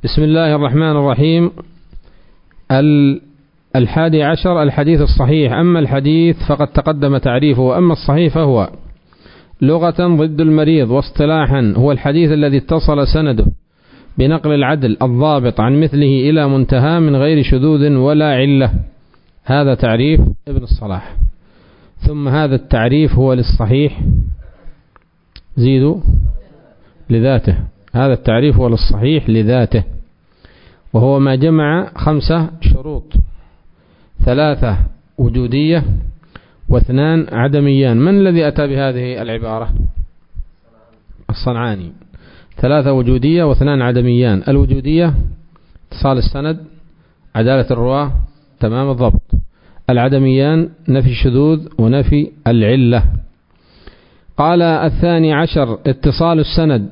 بسم الله الرحمن الرحيم. 11 الحديث الصحيح. أما الحديث فقد تقدم تعريفه، وأما الصحيح فهو لغة ضد المريض، واصطلاحا هو الحديث الذي اتصل سنده بنقل العدل الضابط عن مثله إلى منتهى من غير شذوذ ولا علة. هذا تعريف ابن الصلاح. ثم هذا التعريف هو للصحيح، زيدوا لذاته. هذا التعريف هو للصحيح لذاته، وهو ما جمع 5 شروط: 3 وجودية و2 عدميان. من الذي أتى بهذه العبارة؟ الصنعاني. 3 وجودية و2 عدميان. الوجودية اتصال السند، عدالة الرواة، تمام الضبط. العدميان نفي الشذوذ ونفي العلة. قال 12 اتصال السند،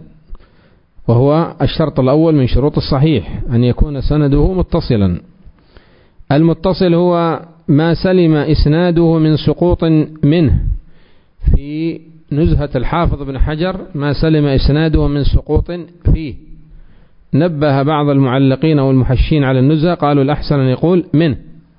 وهو الشرط الأول من شروط الصحيح، أن يكون سنده متصلا. المتصل هو ما سلم إسناده من سقوط منه. في نزهة الحافظ بن حجر ما سلم إسناده من سقوط فيه. نبه بعض المعلقين والمحشين على النزهة، قالوا الأحسن أن يقول منه،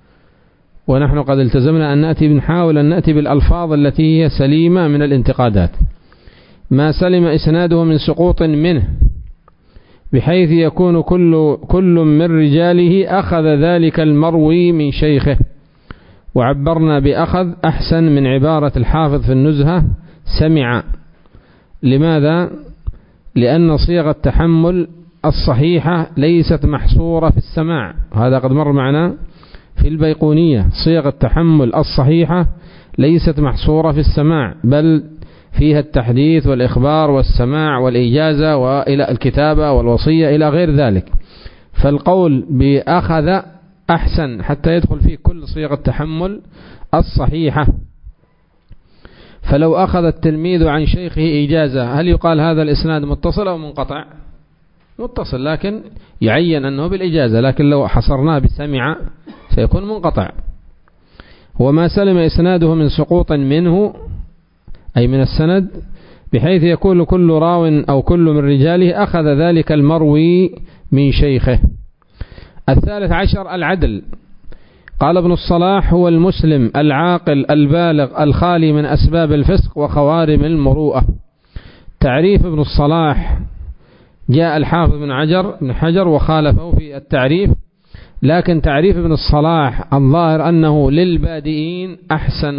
ونحن قد التزمنا أن نحاول أن نأتي بالألفاظ التي هي سليمة من الانتقادات. ما سلم إسناده من سقوط منه، بحيث يكون كل من رجاله أخذ ذلك المروي من شيخه. وعبرنا بأخذ أحسن من عبارة الحافظ في النزهة سمع. لماذا؟ لأن صيغة التحمل الصحيحة ليست محصورة في السماع، هذا قد مر معنا في البيقونية. صيغة التحمل الصحيحة ليست محصورة في السماع، بل فيها التحديث والإخبار والسماع والإجازة وإلى الكتابة والوصية إلى غير ذلك. فالقول بأخذ أحسن حتى يدخل فيه كل صيغة التحمل الصحيحة. فلو أخذ التلميذ عن شيخه إجازة، هل يقال هذا الإسناد متصل أو منقطع؟ متصل، لكن يعين أنه بالإجازة. لكن لو حصرناه بسمع سيكون منقطع. وما سلم إسناده من سقوط منه، أي من السند، بحيث يكون كل راو أو كل من رجاله أخذ ذلك المروي من شيخه. 13 العدل. قال ابن الصلاح هو المسلم العاقل البالغ الخالي من أسباب الفسق وخوارم المروءة. تعريف ابن الصلاح جاء الحافظ بن حجر وخالفه في التعريف، لكن تعريف ابن الصلاح الظاهر أنه للبادئين أحسن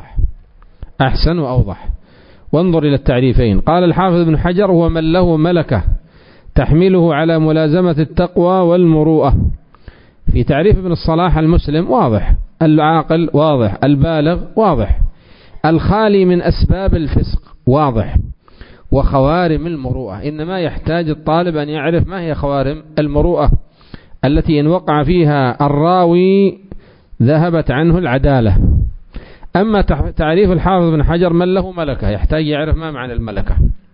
وأوضح. وانظر إلى التعريفين. قال الحافظ بن حجر هو من له ملكة تحمله على ملازمة التقوى والمروءة. في تعريف ابن الصلاح المسلم واضح، العاقل واضح، البالغ واضح، الخالي من أسباب الفسق واضح، وخوارم المروءة. إنما يحتاج الطالب أن يعرف ما هي خوارم المروءة التي إن وقع فيها الراوي ذهبت عنه العدالة. أما تعريف الحافظ بن حجر من له ملكة، يحتاج يعرف ما معنى الملكة،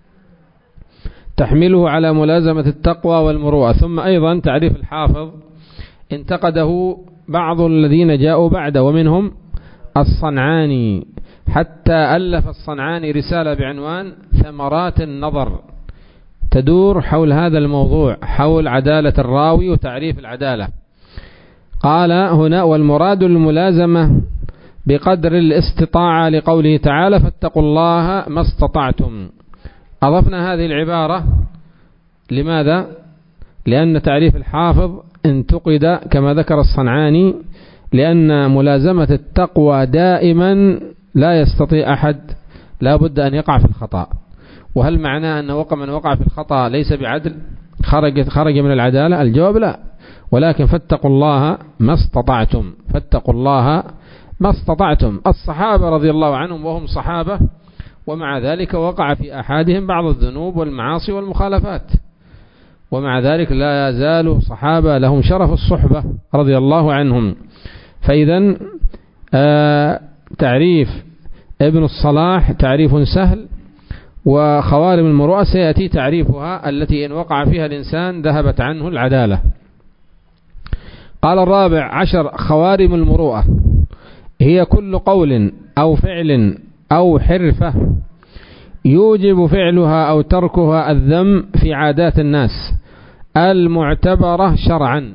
تحمله على ملازمة التقوى والمروءة. ثم أيضا تعريف الحافظ انتقده بعض الذين جاءوا بعده، ومنهم الصنعاني، حتى ألف الصنعاني رسالة بعنوان ثمرات النظر تدور حول هذا الموضوع، حول عدالة الراوي وتعريف العدالة. قال هنا: والمراد الملازمة بقدر الاستطاعة، لقوله تعالى: فاتقوا الله ما استطعتم. أضفنا هذه العبارة لماذا؟ لأن تعريف الحافظ انتقد كما ذكر الصنعاني، لأن ملازمة التقوى دائما لا يستطيع أحد، لا بد أن يقع في الخطأ. وهل معناه أن من وقع في الخطأ ليس بعدل، خرج من العدالة؟ الجواب لا، ولكن فاتقوا الله ما استطعتم، فاتقوا الله ما استطعتم. الصحابة رضي الله عنهم وهم صحابة، ومع ذلك وقع في أحدهم بعض الذنوب والمعاصي والمخالفات، ومع ذلك لا يزالوا صحابة لهم شرف الصحبة رضي الله عنهم. فإذا تعريف ابن الصلاح تعريف سهل، وخوارم المروءة سيأتي تعريفها التي إن وقع فيها الإنسان ذهبت عنه العدالة. قال 14 خوارم المروءة هي كل قول أو فعل أو حرفة يوجب فعلها أو تركها الذم في عادات الناس، المعتبرة شرعا.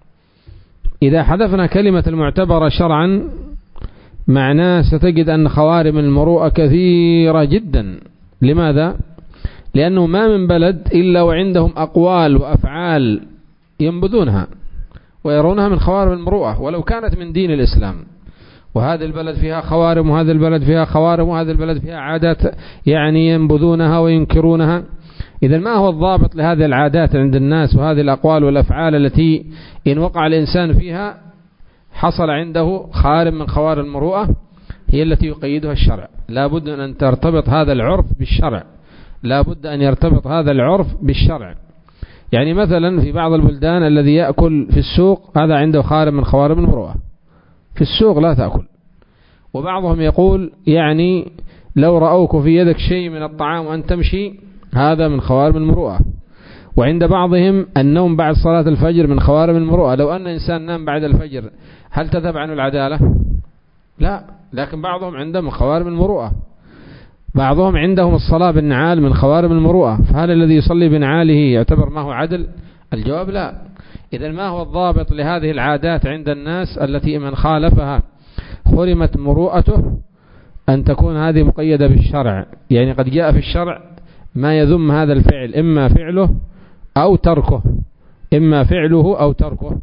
إذا حذفنا كلمة المعتبرة شرعا معناه ستجد أن خوارم المروءة كثيرة جدا. لماذا؟ لأنه ما من بلد إلا وعندهم أقوال وأفعال ينبذونها ويرونها من خوارم المروءة ولو كانت من دين الإسلام. وهذه البلد فيها خوارم وهذه البلد فيها خوارم وهذه البلد فيها عادات يعني ينبذونها وينكرونها. إذا ما هو الضابط لهذه العادات عند الناس وهذه الأقوال والأفعال التي إن وقع الإنسان فيها حصل عنده خارم من خوارم المروءة؟ هي التي يقيدها الشرع. لا بد أن ترتبط هذا العرف بالشرع، لا بد أن يرتبط هذا العرف بالشرع. يعني مثلا في بعض البلدان الذي يأكل في السوق هذا عنده خارم من خوارم المروءة، في السوق لا تأكل. وبعضهم يقول يعني لو رأوك في يدك شيء من الطعام وأن تمشي هذا من خوارم المروءة. وعند بعضهم النوم بعد صلاة الفجر من خوارم المروءة. لو أن إنسان نام بعد الفجر هل تذهب عنه العدالة؟ لا، لكن بعضهم عندهم خوارم المروءة. بعضهم عندهم الصلاة بالنعال من خوارم المروءة، فهل الذي يصلي بنعاله يعتبر ما هو عدل؟ الجواب لا. إذا ما هو الضابط لهذه العادات عند الناس التي من خالفها خرمت مروءته؟ أن تكون هذه مقيدة بالشرع. يعني قد جاء في الشرع ما يذم هذا الفعل، إما فعله أو تركه، إما فعله أو تركه.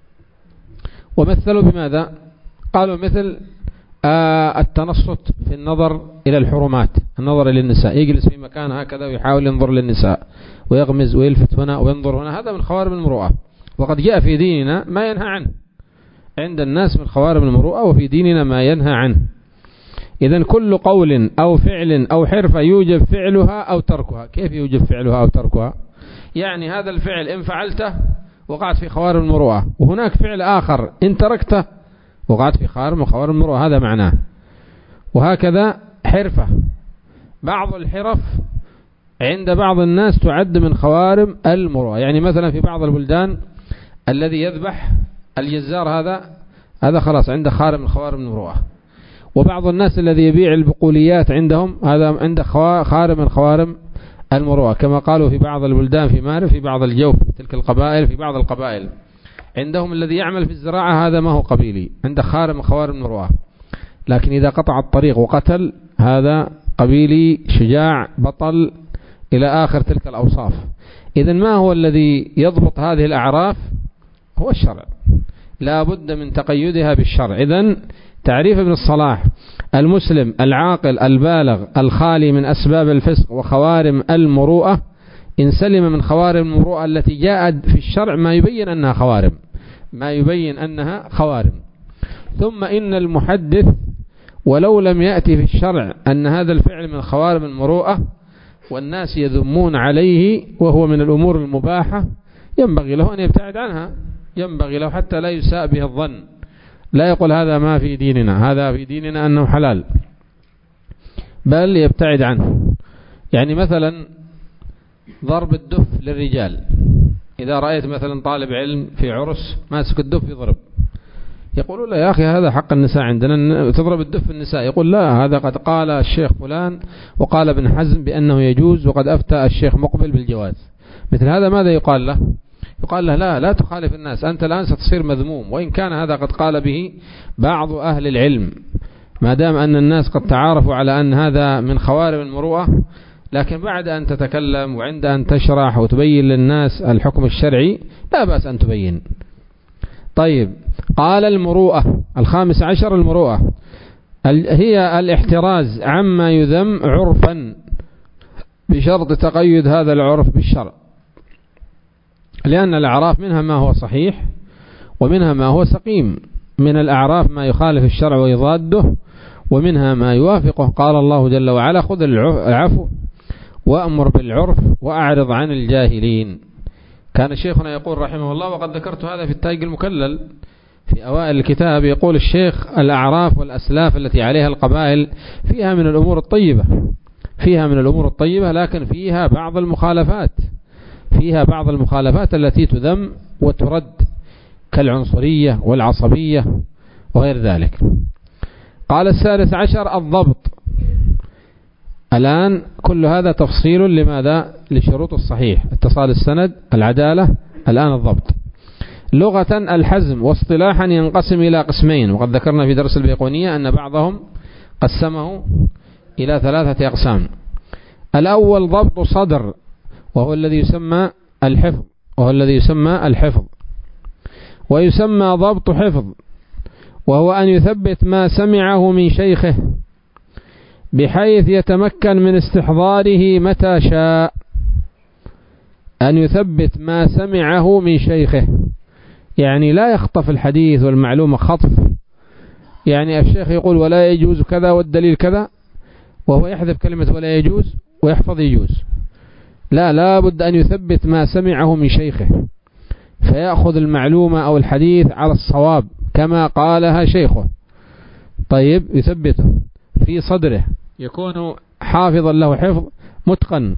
ومثلوا بماذا؟ قالوا مثل التنصت في النظر إلى الحرمات، النظر إلى النساء، يجلس في مكان هكذا ويحاول ينظر للنساء ويغمز ويلفت هنا وينظر هنا، هذا من خوارم المروءة. وقد جاء في ديننا ما ينهى عنه. عند الناس من خوارم المروءة وفي ديننا ما ينهى عنه. إذن كل قول أو فعل أو حرفة يوجب فعلها أو تركها. كيف يوجب فعلها أو تركها؟ يعني هذا الفعل إن فعلته وقعت في خوارم المروءة، وهناك فعل آخر إن تركته وقعت في خوارم المروءة، هذا معناه. وهكذا حرفة، بعض الحرف عند بعض الناس تعد من خوارم المروءة. يعني مثلا في بعض البلدان الذي يذبح الجزار هذا خلاص عنده خارم من خوارم المروءة. وبعض الناس الذي يبيع البقوليات عندهم هذا عنده خارم من خوارم المروءة، كما قالوا في بعض البلدان في مارب، في بعض الجوف تلك القبائل، في بعض القبائل عندهم الذي يعمل في الزراعة هذا ما هو قبيلي، عنده خارم من خوارم المروءة. لكن إذا قطع الطريق وقتل هذا قبيلي شجاع بطل إلى آخر تلك الأوصاف. إذن ما هو الذي يضبط هذه الأعراف؟ هو الشرع، لا بد من تقيدها بالشرع. إذن تعريف ابن الصلاح: المسلم العاقل البالغ الخالي من أسباب الفسق وخوارم المروءة، إن سلم من خوارم المروءة التي جاءت في الشرع ما يبين أنها خوارم، ما يبين أنها خوارم. ثم إن المحدث ولو لم يأتي في الشرع أن هذا الفعل من خوارم المروءة والناس يذمون عليه وهو من الأمور المباحة، ينبغي له أن يبتعد عنها، ينبغي له حتى لا يساء به الظن، لا يقول هذا ما في ديننا، هذا في ديننا أنه حلال، بل يبتعد عنه. يعني مثلا ضرب الدف للرجال، إذا رأيت مثلا طالب علم في عرس ماسك الدف يضرب، يقولوا لا يا أخي هذا حق النساء عندنا تضرب الدف النساء، يقول لا هذا قد قال الشيخ فلان وقال ابن حزم بأنه يجوز وقد أفتى الشيخ مقبل بالجواز. مثل هذا ماذا يقال له؟ يقال له لا تخالف الناس، أنت الآن ستصير مذموم، وإن كان هذا قد قال به بعض أهل العلم، ما دام أن الناس قد تعارفوا على أن هذا من خوارم المروءة، لكن بعد أن تتكلم وعند أن تشرح وتبين للناس الحكم الشرعي لا بأس أن تبين. طيب، قال المروءة 15 المروءة هي الاحتراز عما يذم عرفا بشرط تقيد هذا العرف بالشرع، لأن الأعراف منها ما هو صحيح ومنها ما هو سقيم، من الأعراف ما يخالف الشرع ويضاده ومنها ما يوافقه. قال الله جل وعلا: خذ العفو وأمر بالعرف وأعرض عن الجاهلين. كان شيخنا يقول رحمه الله، وقد ذكرت هذا في التاج المكلل في أوائل الكتاب، يقول الشيخ: الأعراف والأسلاف التي عليها القبائل فيها من الأمور الطيبة، فيها من الأمور الطيبة، لكن فيها بعض المخالفات، فيها بعض المخالفات التي تذم وترد كالعنصرية والعصبية وغير ذلك. قال 16 الضبط. الآن كل هذا تفصيل لماذا؟ لشروط الصحيح: اتصال السند، العدالة، الآن الضبط. لغة الحزم، واصطلاحا ينقسم إلى قسمين، وقد ذكرنا في درس البيقونية أن بعضهم قسمه إلى 3 أقسام. الأول ضبط صدر، وهو الذي يسمى الحفظ، ويسمى ضبط حفظ، وهو أن يثبت ما سمعه من شيخه بحيث يتمكن من استحضاره متى شاء. أن يثبت ما سمعه من شيخه، يعني لا يخطف الحديث والمعلومة خطف، يعني الشيخ يقول ولا يجوز كذا والدليل كذا، وهو يحذف كلمة ولا يجوز ويحفظ يجوز. لا بد أن يثبت ما سمعه من شيخه، فيأخذ المعلومة أو الحديث على الصواب كما قالها شيخه. طيب، يثبته في صدره، يكون حافظا له حفظ متقن.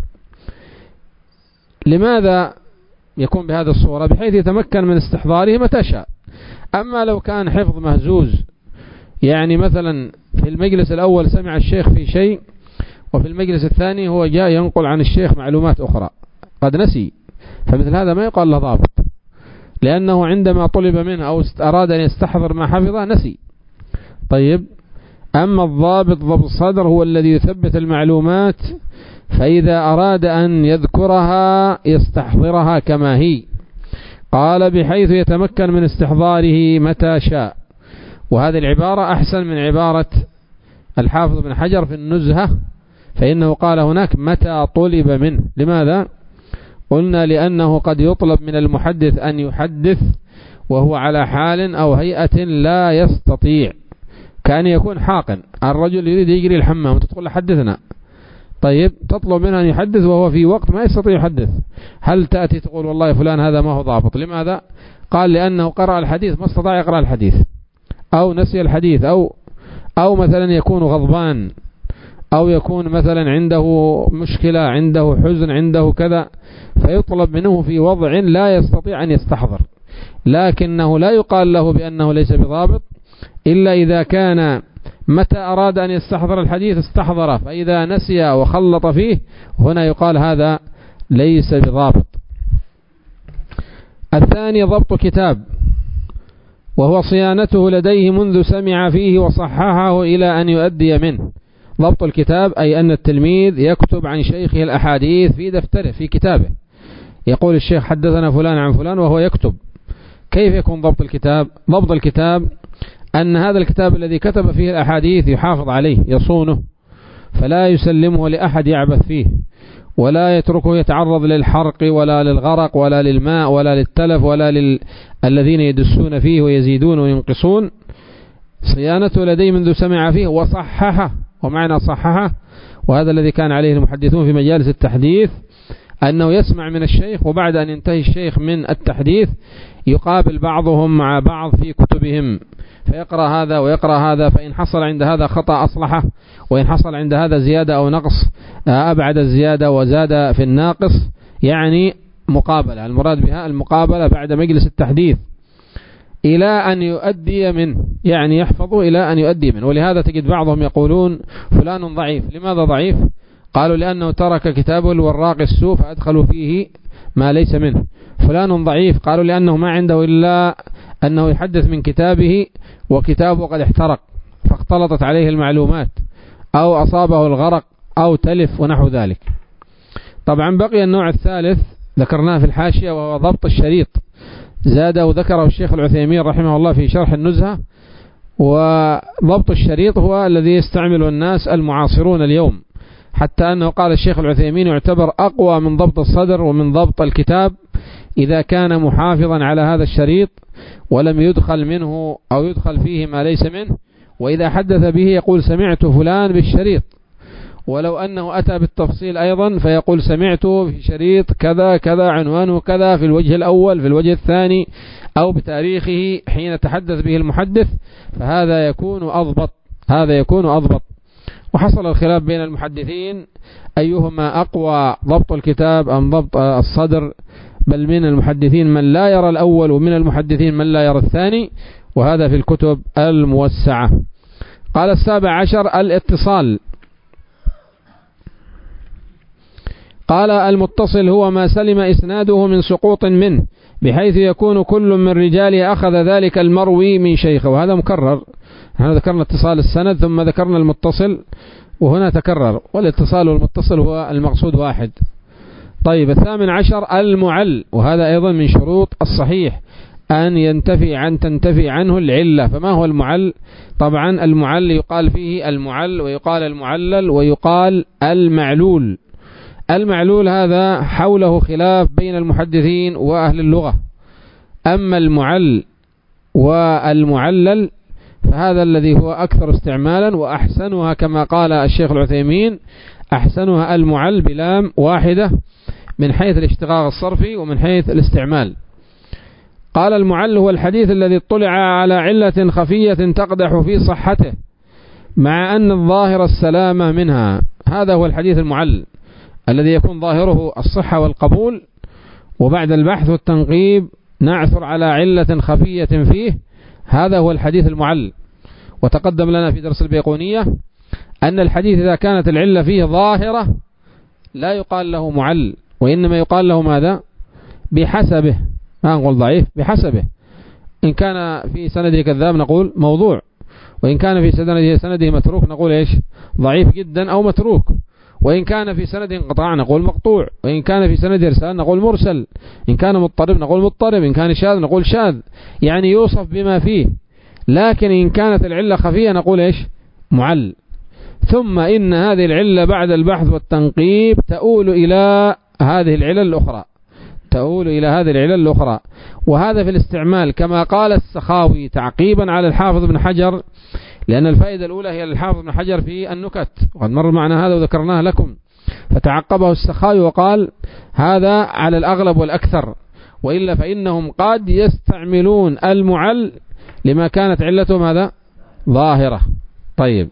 لماذا يكون بهذه الصورة؟ بحيث يتمكن من استحضاره متى شاء. أما لو كان حفظ مهزوز، يعني مثلا في المجلس الأول سمع الشيخ في شيء، وفي المجلس الثاني هو جاء ينقل عن الشيخ معلومات أخرى قد نسي، فمثل هذا ما يقال له ضابط، لأنه عندما طلب منه أو أراد أن يستحضر ما حفظه نسي. طيب، أما الضابط ضبط الصدر هو الذي يثبت المعلومات، فإذا أراد أن يذكرها يستحضرها كما هي. قال بحيث يتمكن من استحضاره متى شاء، وهذه العبارة أحسن من عبارة الحافظ بن حجر في النزهة، فإنه قال هناك متى طلب منه. لماذا؟ قلنا لأنه قد يطلب من المحدث أن يحدث وهو على حال أو هيئة لا يستطيع، كان يكون حاقن، الرجل يريد يجري الحمام وتقول له حدثنا. طيب، تطلب منه أن يحدث وهو في وقت ما يستطيع يحدث، هل تأتي تقول والله فلان هذا ما هو ضابط؟ لماذا؟ قال لأنه قرأ الحديث ما استطاع يقرأ الحديث، أو نسي الحديث، أو مثلا يكون غضبان، أو يكون مثلا عنده مشكلة، عنده حزن، عنده كذا، فيطلب منه في وضع لا يستطيع أن يستحضر. لكنه لا يقال له بأنه ليس بضابط إلا إذا كان متى أراد أن يستحضر الحديث استحضره، فإذا نسي وخلط فيه هنا يقال هذا ليس بضابط. الثاني ضبط كتاب، وهو صيانته لديه منذ سمع فيه وصححه إلى أن يؤدي منه. ضبط الكتاب أي أن التلميذ يكتب عن شيخه الأحاديث في دفتره في كتابه، يقول الشيخ حدثنا فلان عن فلان وهو يكتب. كيف يكون ضبط الكتاب؟ ضبط الكتاب أن هذا الكتاب الذي كتب فيه الأحاديث يحافظ عليه، يصونه، فلا يسلمه لأحد يعبث فيه، ولا يتركه يتعرض للحرق ولا للغرق ولا للماء ولا للتلف ولا الذين يدسون فيه ويزيدون وينقصون. صيانته لديه منذ سمع فيه وصححه. ومعنى صححه، وهذا الذي كان عليه المحدثون في مجالس التحديث، أنه يسمع من الشيخ، وبعد أن ينتهي الشيخ من التحديث يقابل بعضهم مع بعض في كتبهم، فيقرأ هذا ويقرأ هذا، فإن حصل عند هذا خطأ أصلحه، وإن حصل عند هذا زيادة أو نقص أبعد الزيادة وزاد في الناقص، يعني مقابلة. المراد بها المقابلة بعد مجلس التحديث إلى أن يؤدي منه، يعني يحفظه إلى أن يؤدي منه. ولهذا تجد بعضهم يقولون فلان ضعيف. لماذا ضعيف؟ قالوا لأنه ترك كتابه الوراق السوء فأدخلوا فيه ما ليس منه. فلان ضعيف، قالوا لأنه ما عنده إلا أنه يحدث من كتابه وكتابه قد احترق فاختلطت عليه المعلومات، أو أصابه الغرق أو تلف ونحو ذلك. طبعا بقي النوع الثالث ذكرناه في الحاشية، وهو ضبط الشريط، زاده وذكره الشيخ العثيمين رحمه الله في شرح النزهة. وضبط الشريط هو الذي يستعمل الناس المعاصرون اليوم، حتى أنه قال الشيخ العثيمين يعتبر أقوى من ضبط الصدر ومن ضبط الكتاب إذا كان محافظا على هذا الشريط ولم يدخل منه أو يدخل فيه ما ليس منه. وإذا حدث به يقول سمعت فلان بالشريط، ولو أنه أتى بالتفصيل أيضا فيقول سمعت في شريط كذا كذا عنوانه كذا في الوجه الأول في الوجه الثاني، أو بتاريخه حين تحدث به المحدث، فهذا يكون أضبط. وحصل الخلاف بين المحدثين أيهما أقوى، ضبط الكتاب أم ضبط الصدر، بل من المحدثين من لا يرى الأول ومن المحدثين من لا يرى الثاني، وهذا في الكتب الموسعة. قال 17 الاتصال، قال المتصل هو ما سلم إسناده من سقوط منه بحيث يكون كل من رجاله أخذ ذلك المروي من شيخه، وهذا مكرر. احنا ذكرنا اتصال السند ثم ذكرنا المتصل، وهنا تكرر، والاتصال والمتصل هو المقصود واحد. طيب 18 المعل، وهذا أيضا من شروط الصحيح أن تنتفي عنه العلة. فما هو المعل؟ طبعا المعل يقال فيه المعل، ويقال المعلل، ويقال المعلول. المعلول هذا حوله خلاف بين المحدثين وأهل اللغة. أما المعل والمعلل فهذا الذي هو أكثر استعمالا وأحسنها، كما قال الشيخ العثيمين: أحسنها المعل بلام واحدة من حيث الاشتقاق الصرفي ومن حيث الاستعمال. قال المعل هو الحديث الذي اطلع على علة خفية تقدح في صحته مع أن الظاهر السلامة منها. هذا هو الحديث المعل الذي يكون ظاهره الصحة والقبول، وبعد البحث والتنقيب نعثر على علة خفية فيه. هذا هو الحديث المعل. وتقدم لنا في درس البيقونية أن الحديث إذا كانت العلة فيه ظاهرة لا يقال له معل، وإنما يقال له ماذا؟ بحسبه. ما نقول ضعيف، بحسبه. إن كان في سنده كذاب نقول موضوع، وإن كان في سنده متروك نقول إيش؟ ضعيف جدا أو متروك. وإن كان في سند انقطاع نقول مقطوع، وإن كان في سند إرسال نقول مرسل، إن كان مضطرب نقول مضطرب، إن كان شاذ نقول شاذ. يعني يوصف بما فيه. لكن إن كانت العلة خفية نقول إيش؟ معل. ثم إن هذه العلة بعد البحث والتنقيب تؤول إلى هذه العلل الأخرى، وهذا في الاستعمال كما قال السخاوي تعقيبا على الحافظ بن حجر، لأن الفائدة الأولى هي للحافظ بن حجر في النكت، وقد مر معنا هذا وذكرناه لكم. فتعقبه السخاوي وقال هذا على الأغلب والأكثر، وإلا فإنهم قد يستعملون المعل لما كانت علته ماذا؟ ظاهرة. طيب،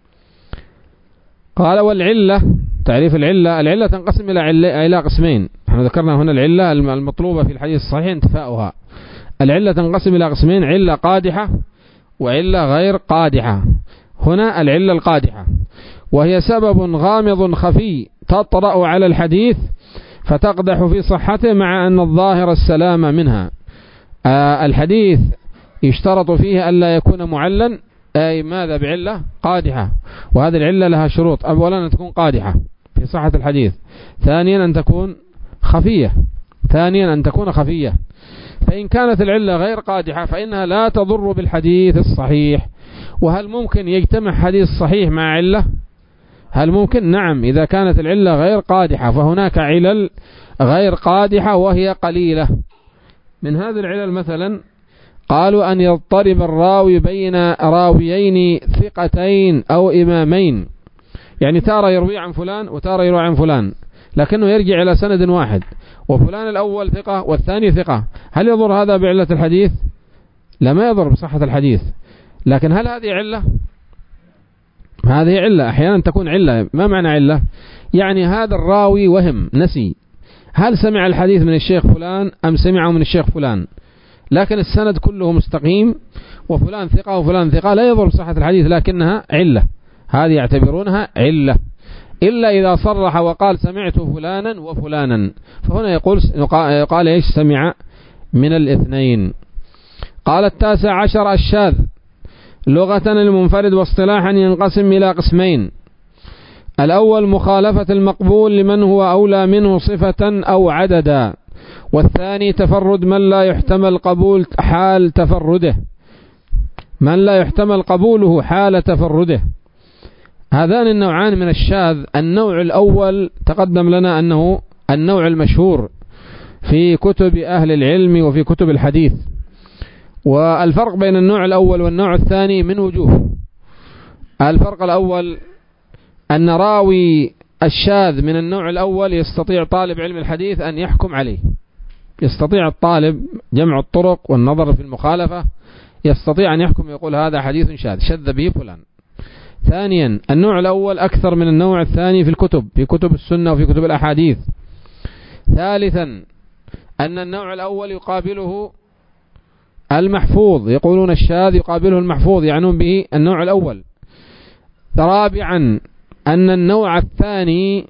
قال والعلة، تعريف العلة تنقسم إلى قسمين. نحن ذكرنا هنا العلة المطلوبة في الحديث الصحيح انتفاؤها. العلة تنقسم إلى قسمين: علة قادحة وعلة غير قادحة. هنا العلة القادحة، وهي سبب غامض خفي تطرأ على الحديث فتقدح في صحته مع أن الظاهر السلامة منها. الحديث يشترط فيه ألا يكون معلن، أي ماذا؟ بعلة قادحة. وهذه العلة لها شروط: أولا أن تكون قادحة في صحة الحديث، ثانيا أن تكون خفية. فإن كانت العلة غير قادحة فإنها لا تضر بالحديث الصحيح. وهل ممكن يجتمع حديث صحيح مع علة؟ هل ممكن؟ نعم، إذا كانت العلة غير قادحة. فهناك علل غير قادحة وهي قليلة. من هذه العلل مثلا قالوا أن يضطرب الراوي بين راويين ثقتين أو إمامين، يعني تارة يروي عن فلان وتارة يروي عن فلان، لكنه يرجع إلى سند واحد، وفلان الأول ثقة والثاني ثقة. هل يضر هذا بعلة الحديث؟ لا، ما يضر بصحة الحديث. لكن هل هذه علة؟ هذه علة. أحيانا تكون علة. ما معنى علة؟ يعني هذا الراوي وهم، نسي هل سمع الحديث من الشيخ فلان أم سمعه من الشيخ فلان، لكن السند كله مستقيم وفلان ثقة وفلان ثقة، لا يضر بصحة الحديث، لكنها علة. هذه يعتبرونها علة. إلا إذا صرح وقال سمعت فلانا وفلانا، فهنا يقال إيش؟ سمع من الاثنين. قال 19 الشاذ، لغة المنفرد واصطلاحا ينقسم إلى قسمين: الأول مخالفة المقبول لمن هو أولى منه صفة أو عددا، والثاني تفرد من لا يحتمل قبول حال تفرده. هذان النوعان من الشاذ. النوع الأول تقدم لنا أنه النوع المشهور في كتب أهل العلم وفي كتب الحديث. والفرق بين النوع الأول والنوع الثاني من وجوه. الفرق الأول أن راوي الشاذ من النوع الأول يستطيع طالب علم الحديث أن يحكم عليه، يستطيع الطالب جمع الطرق والنظر في المخالفة، يستطيع أن يحكم يقول هذا حديث شاذ شذ به فلان. ثانيا، النوع الأول أكثر من النوع الثاني في كتب السنة وفي كتب الأحاديث. ثالثا، أن النوع الأول يقابله المحفوظ، يقولون الشاذ يقابله المحفوظ، يعنون به النوع الأول. رابعا، أن النوع الثاني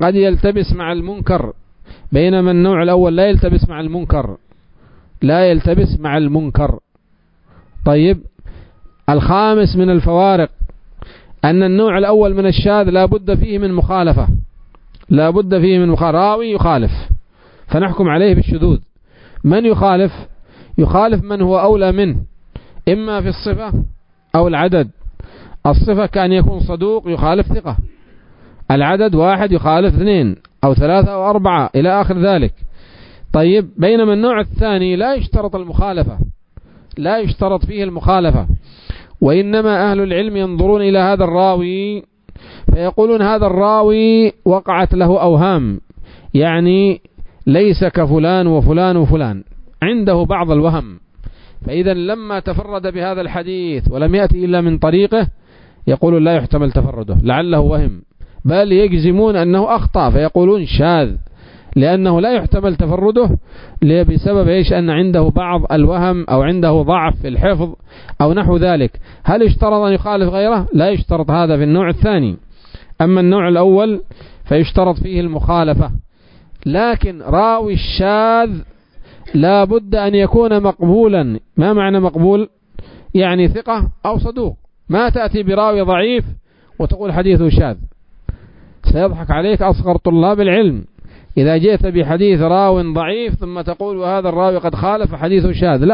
قد يلتبس مع المنكر، بينما النوع الأول لا يلتبس مع المنكر، لا يلتبس مع المنكر. طيب، الخامس من الفوارق أن النوع الأول من الشاذ لا بد فيه من مخالفة، لا بد فيه من راوي يخالف فنحكم عليه بالشذوذ. من يخالف؟ يخالف من هو أولى منه، إما في الصفة أو العدد. الصفة كأن يكون صدوق يخالف ثقة، العدد واحد يخالف اثنين أو ثلاثة أو أربعة إلى آخر ذلك. طيب، بينما النوع الثاني لا يشترط المخالفة، لا يشترط فيه المخالفة، وإنما أهل العلم ينظرون إلى هذا الراوي فيقولون هذا الراوي وقعت له أوهام، يعني ليس كفلان وفلان وفلان، عنده بعض الوهم، فإذا لما تفرد بهذا الحديث ولم يأتي إلا من طريقه يقولون لا يحتمل تفرده، لعله وهم، بل يجزمون أنه أخطأ فيقولون شاذ، لأنه لا يحتمل تفرده بسبب إيش؟ أن عنده بعض الوهم أو عنده ضعف في الحفظ أو نحو ذلك. هل يشترط أن يخالف غيره؟ لا يشترط هذا في النوع الثاني. أما النوع الأول فيشترط فيه المخالفة. لكن راوي الشاذ لا بد أن يكون مقبولا. ما معنى مقبول؟ يعني ثقة أو صدوق. ما تأتي براوي ضعيف وتقول حديثه شاذ، سيضحك عليك أصغر طلاب العلم إذا جئت بحديث راو ضعيف ثم تقول وهذا الراوي قد خالف حديثه شاذ.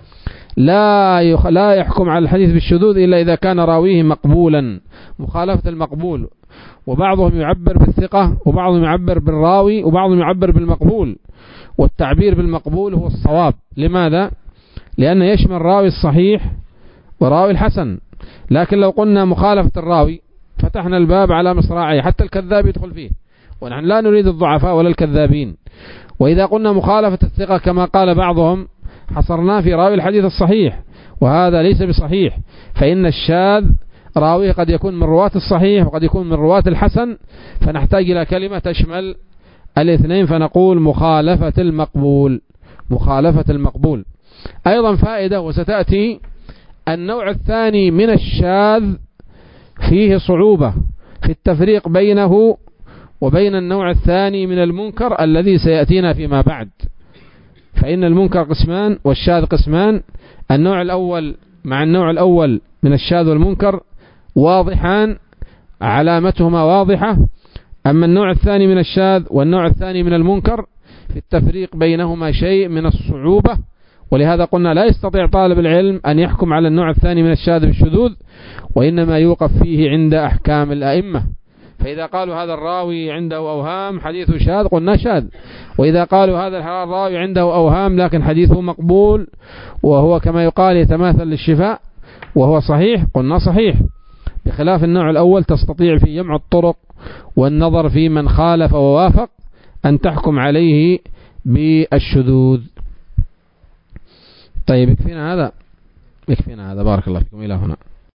لا يحكم على الحديث بالشذوذ إلا إذا كان راويه مقبولا، مخالفة المقبول. وبعضهم يعبر بالثقة وبعضهم يعبر بالراوي وبعضهم يعبر بالمقبول، والتعبير بالمقبول هو الصواب. لماذا؟ لأنه يشمل راوي الصحيح وراوي الحسن. لكن لو قلنا مخالفة الراوي فتحنا الباب على مصراعيه، حتى الكذاب يدخل فيه، ونحن لا نريد الضعفاء ولا الكذابين. وإذا قلنا مخالفة الثقة كما قال بعضهم حصرناه في راوي الحديث الصحيح، وهذا ليس بصحيح، فإن الشاذ راويه قد يكون من رواة الصحيح وقد يكون من رواة الحسن، فنحتاج إلى كلمة تشمل الاثنين، فنقول مخالفة المقبول. مخالفة المقبول. أيضا فائدة وستأتي، النوع الثاني من الشاذ فيه صعوبة في التفريق بينه وبين النوع الثاني من المنكر الذي سيأتينا فيما بعد. فإن المنكر قسمان والشاذ قسمان. النوع الأول مع النوع الأول من الشاذ والمنكر واضحان، علامتهما واضحة. أما النوع الثاني من الشاذ والنوع الثاني من المنكر في التفريق بينهما شيء من الصعوبة، ولهذا قلنا لا يستطيع طالب العلم أن يحكم على النوع الثاني من الشاذ بالشذوذ، وإنما يوقف فيه عند أحكام الأئمة. فإذا قالوا هذا الراوي عنده أوهام حديثه شاذ قلنا شاذ، وإذا قالوا هذا الراوي عنده أوهام لكن حديثه مقبول وهو كما يقال يتماثل للشفاء وهو صحيح قلنا صحيح. بخلاف النوع الأول تستطيع في جمع الطرق والنظر في من خالف ووافق أن تحكم عليه بالشذوذ. طيب، يكفينا هذا بارك الله فيكم إلى هنا.